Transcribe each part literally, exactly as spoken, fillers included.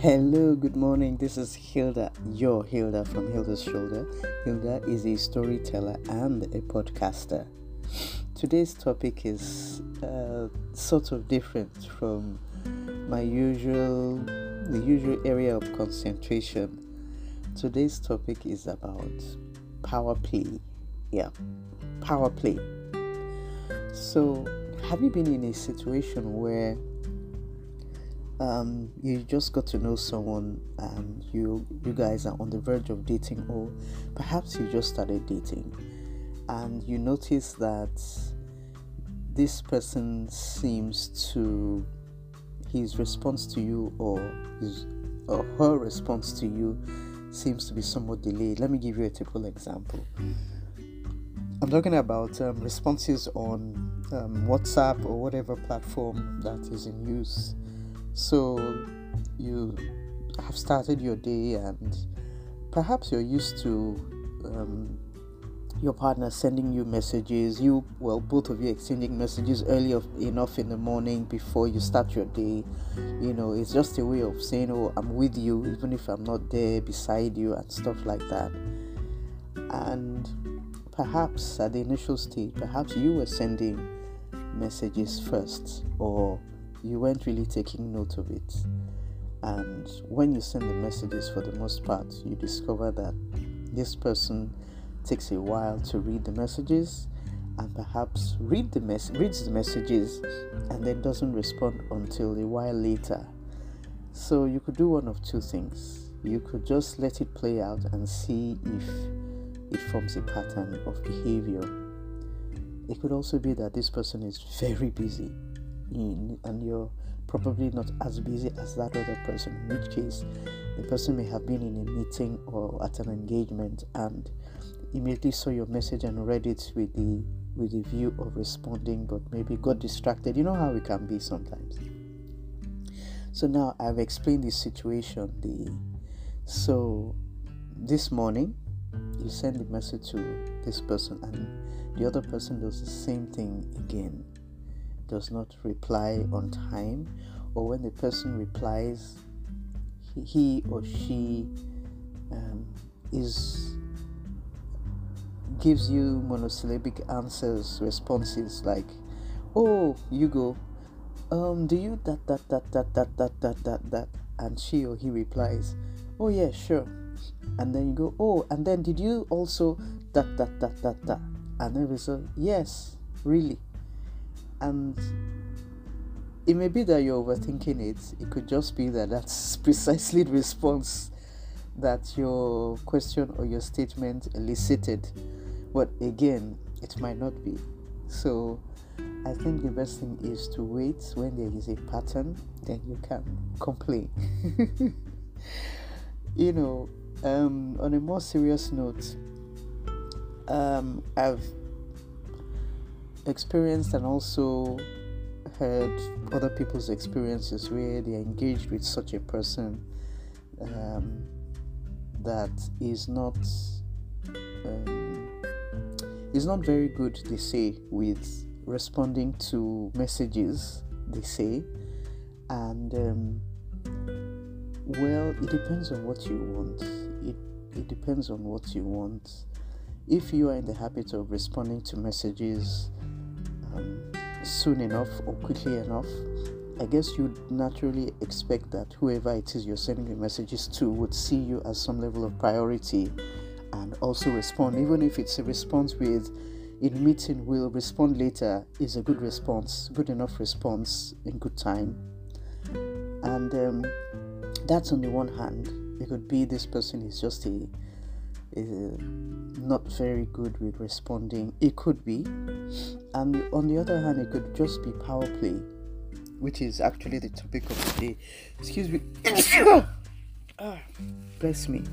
Hello, good morning. This is Hilda, your Hilda from Hilda's Shoulder. Hilda is a storyteller and a podcaster. Today's topic is uh, sort of different from my usual, the usual area of concentration. Today's topic is about power play. Yeah, power play. So, have you been in a situation where um you just got to know someone and you you guys are on the verge of dating, or perhaps you just started dating and you notice that this person seems to his response to you or his or her response to you seems to be somewhat delayed. Let me give you a typical example. I'm talking about um, responses on um, WhatsApp or whatever platform that is in use. So you have started your day and perhaps you're used to um, your partner sending you messages, you, well, both of you exchanging messages early of, enough in the morning before you start your day. You know, it's just a way of saying, oh, I'm with you, even if I'm not there beside you and stuff like that. And perhaps at the initial stage, perhaps you were sending messages first, or you weren't really taking note of it. And when you send the messages, for the most part, you discover that this person takes a while to read the messages and perhaps read the mess- reads the messages and then doesn't respond until a while later. So you could do one of two things. You could just let it play out and see if it forms a pattern of behavior. It could also be that this person is very busy in, and you're probably not as busy as that other person, in which case the person may have been in a meeting or at an engagement and immediately saw your message and read it with the with the view of responding, but maybe got distracted. You know how it can be sometimes. So now I've explained this situation. The so this morning you send the message to this person and the other person does the same thing again, does not reply on time, or when the person replies, he, he or she um, is gives you monosyllabic answers, responses like, "Oh, you go, um, do you that that that that that that that that that," and she or he replies, "Oh yeah, sure," and then you go, "Oh, and then did you also that that that that that," and then we say, "Yes, really." And it may be that you're overthinking it. It could just be that that's precisely the response that your question or your statement elicited. But again, it might not be. So I think the best thing is to wait. When there is a pattern, then you can complain. you know, um, on a more serious note, um, I've experienced and also heard other people's experiences where they are engaged with such a person um, that is not um, is not very good, they say, with responding to messages, they say. And um, well, it depends on what you want. It it depends on what you want. If you are in the habit of responding to messages um, soon enough or quickly enough, I guess you'd naturally expect that whoever it is you're sending the messages to would see you as some level of priority and also respond. Even if it's a response with, in meeting, will respond later, is a good response, good enough response in good time. And um, that's on the one hand. It could be this person is just a is not very good with responding. It could be. And on the other hand, it could just be power play, which is actually the topic of the day. Excuse me. ah, bless me.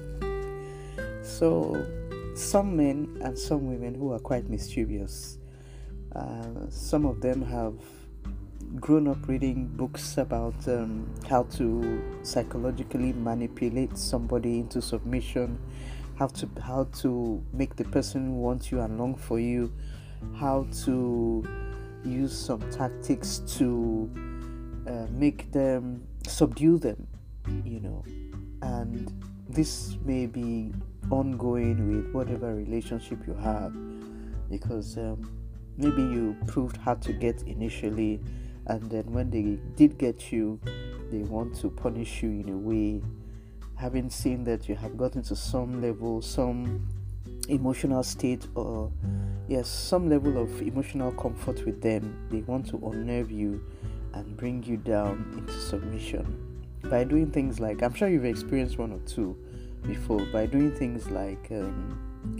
So some men and some women who are quite mischievous, uh, some of them have grown up reading books about um, how to psychologically manipulate somebody into submission, how to how to make the person want you and long for you, how to use some tactics to uh, make them subdue them, you know, and this may be ongoing with whatever relationship you have, because um, maybe you proved hard to get initially, and then when they did get you, they want to punish you in a way, having seen that you have gotten to some level, some emotional state, or yes, some level of emotional comfort with them. They want to unnerve you and bring you down into submission by doing things like, I'm sure you've experienced one or two before, by doing things like um,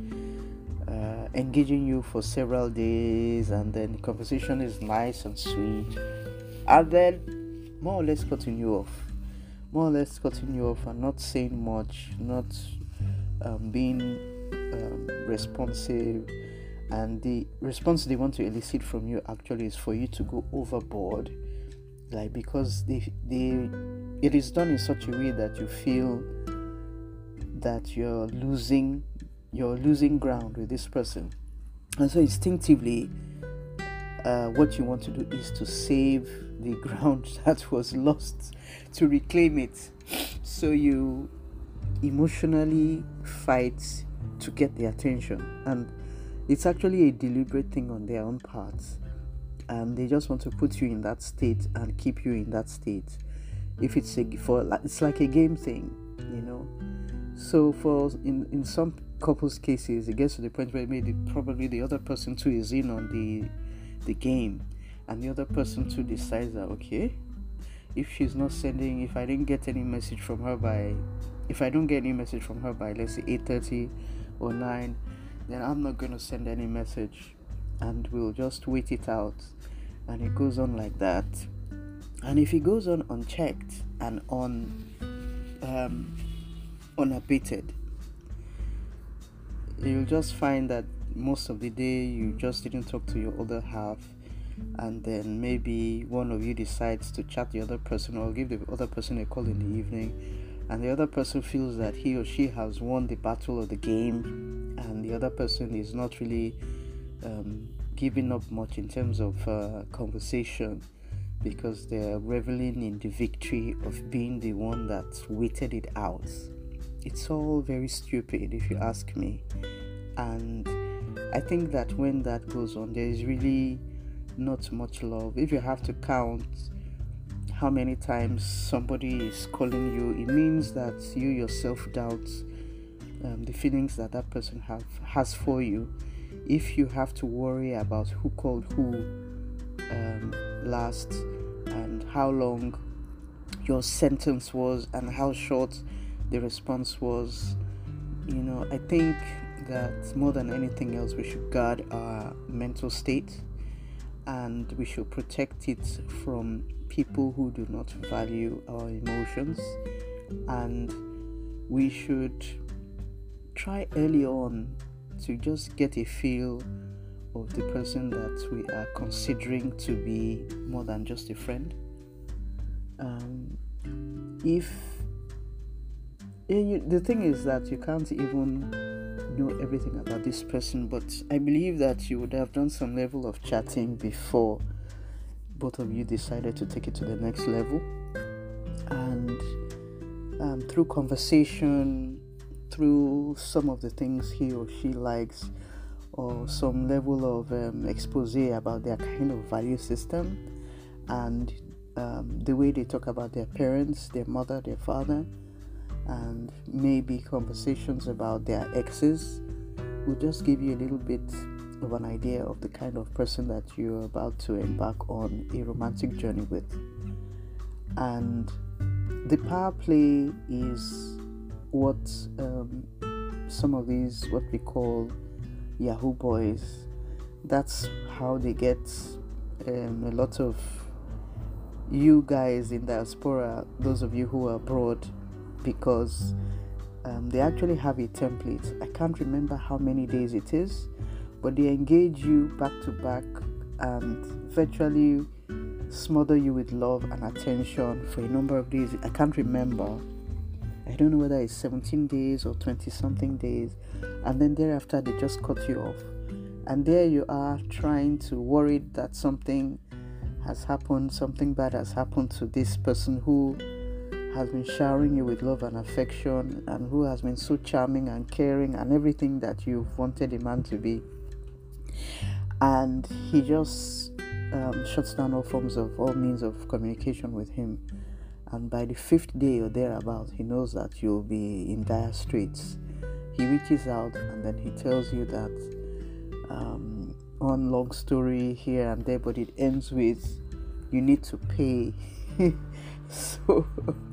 uh, engaging you for several days, and then the conversation is nice and sweet, and then more or less cutting you off, more or less cutting you off and not saying much, not um, being um, responsive, and the response they want to elicit from you actually is for you to go overboard, like, because they they it is done in such a way that you feel that you're losing you're losing ground with this person, and so instinctively uh, what you want to do is to save the ground that was lost, to reclaim it. So you emotionally fight to get the attention, and it's actually a deliberate thing on their own part, and they just want to put you in that state and keep you in that state. If it's a for it's like a game thing, you know. So for in in some couples cases, it gets to the point where maybe probably the other person too is in on the the game, and the other person too decides that, okay, if she's not sending, if I didn't get any message from her by, if I don't get any message from her by, let's say eight thirty or nine, then I'm not going to send any message, and we'll just wait it out. And it goes on like that. And if it goes on unchecked and on um, unabated, you'll just find that most of the day you just didn't talk to your other half, and then maybe one of you decides to chat the other person or give the other person a call in the evening, and the other person feels that he or she has won the battle of the game, and the other person is not really um, giving up much in terms of uh, conversation, because they're reveling in the victory of being the one that waited it out. It's all very stupid, if you ask me. And I think that when that goes on, there is really not much love. If you have to count how many times somebody is calling you, it means that you yourself doubt um, the feelings that that person have has for you. If you have to worry about who called who um, last, and how long your sentence was, and how short the response was, you know, I think that more than anything else, we should guard our mental state, and we should protect it from people who do not value our emotions, and we should try early on to just get a feel of the person that we are considering to be more than just a friend. Um, if you, the thing is that you can't even know everything about this person, but I believe that you would have done some level of chatting before both of you decided to take it to the next level, and um, through conversation, through some of the things he or she likes, or some level of um, expose about their kind of value system, and um, the way they talk about their parents, their mother, their father, and maybe conversations about their exes, will just give you a little bit of an idea of the kind of person that you're about to embark on a romantic journey with. And the power play is what um, some of these, what we call Yahoo boys, that's how they get um, a lot of you guys in diaspora, those of you who are abroad, because um, they actually have a template. I can't remember how many days it is, but they engage you back to back and virtually smother you with love and attention for a number of days. I can't remember. I don't know whether it's seventeen days or twenty something days, and then thereafter they just cut you off, and there you are trying to worry that something has happened, something bad has happened to this person who has been showering you with love and affection, and who has been so charming and caring and everything that you've wanted a man to be, and he just um, shuts down all forms of all means of communication with him, and by the fifth day or thereabout, he knows that you'll be in dire straits. He reaches out and then he tells you that um, one long story here and there, but it ends with you need to pay. So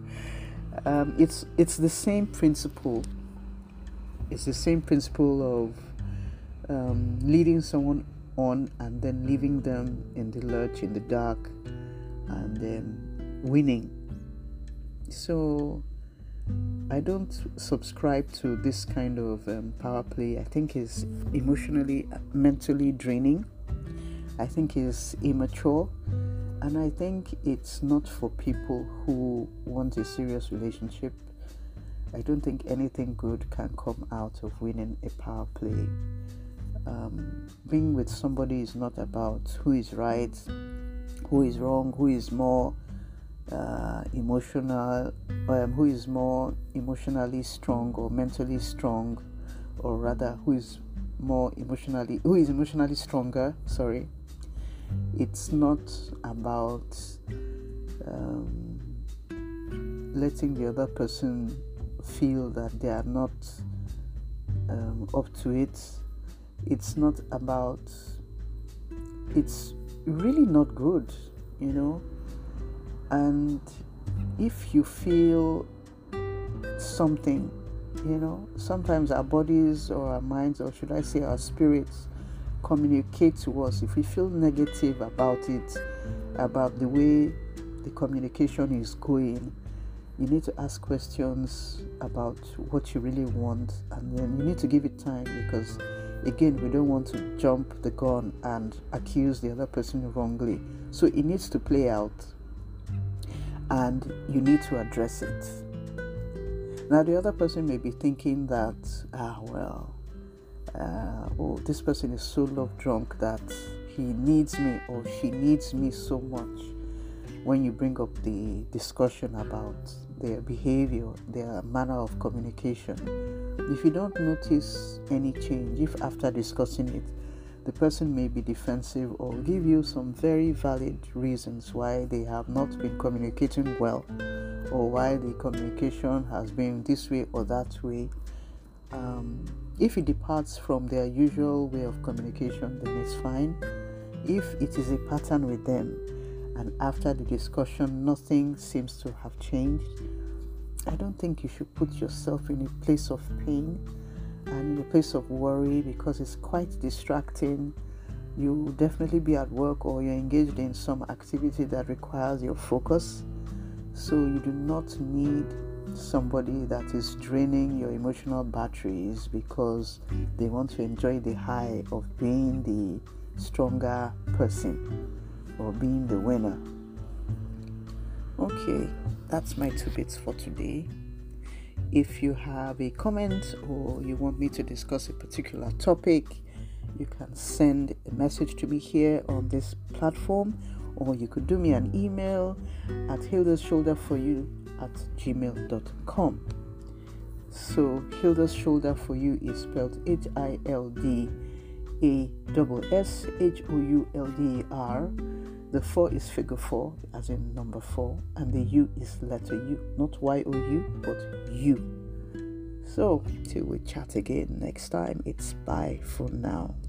um, it's it's the same principle. It's the same principle of um, leading someone on and then leaving them in the lurch, in the dark, and then winning. So I don't subscribe to this kind of um, power play. I think it's emotionally, mentally draining. I think it's immature, and I think it's not for people who want a serious relationship. I don't think anything good can come out of winning a power play. Um, being with somebody is not about who is right, who is wrong, who is more uh, emotional, um, who is more emotionally strong or mentally strong, or rather, who is more emotionally, who is emotionally stronger. Sorry, it's not about um, letting the other person feel that they are not um, up to it. It's not about, it's really not good, you know. And if you feel something, you know, sometimes our bodies or our minds, or should I say our spirits, communicate to us. If we feel negative about it, about the way the communication is going, you need to ask questions about what you really want, and then you need to give it time, because again, we don't want to jump the gun and accuse the other person wrongly. So it needs to play out, and you need to address it. Now, the other person may be thinking that, ah, well, uh, oh, this person is so love drunk that he needs me or she needs me so much. When you bring up the discussion about their behavior, their manner of communication, if you don't notice any change, if after discussing it, the person may be defensive or give you some very valid reasons why they have not been communicating well, or why the communication has been this way or that way, um, if it departs from their usual way of communication, then it's fine. If it is a pattern with them, and after the discussion nothing seems to have changed, I don't think you should put yourself in a place of pain and in a place of worry, because it's quite distracting. You will definitely be at work, or you're engaged in some activity that requires your focus. So you do not need somebody that is draining your emotional batteries because they want to enjoy the high of being the stronger person or being the winner. Okay, that's my two bits for today. If you have a comment or you want me to discuss a particular topic, you can send a message to me here on this platform, or you could do me an email at hilda's shoulder for you at gmail dot com. So Hilda's Shoulder for You is spelled H I L D A S S H O U L D A R. The four is figure four, as in number four, and the U is letter U, not Y O U, but U. So till we chat again next time, it's bye for now.